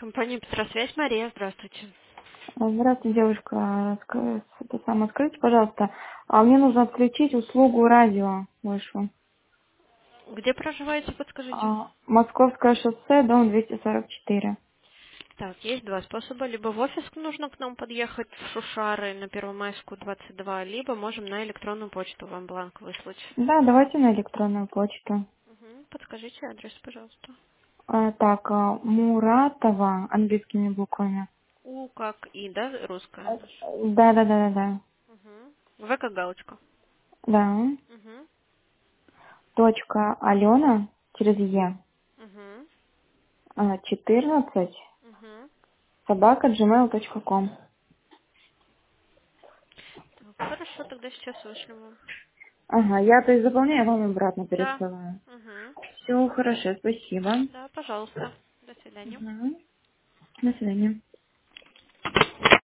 Компания «Петросвязь», Мария, здравствуйте. Здравствуйте, девушка. Скажите, пожалуйста, мне нужно отключить услугу радио вашу. Где проживаете, подскажите? Московское шоссе, дом 244. Так, есть два способа. Либо в офис нужно к нам подъехать в Шушары на Первомайскую, 22, либо можем на электронную почту вам бланк выслать. Да, давайте на электронную почту. Подскажите адрес, пожалуйста. Так, Муратова, английскими буквами. У как И, да, русская наша? Да, да, да, да, да. В как галочка. Да. Угу. Точка Алена через Е. Угу. 14 Угу. собака gmail.com. Так, хорошо, тогда сейчас вышлем вам. Ага, я то есть заполняю, вам обратно Да. пересылаю. Угу. Все хорошо, спасибо. Да, пожалуйста. До свидания. Мгм. До свидания.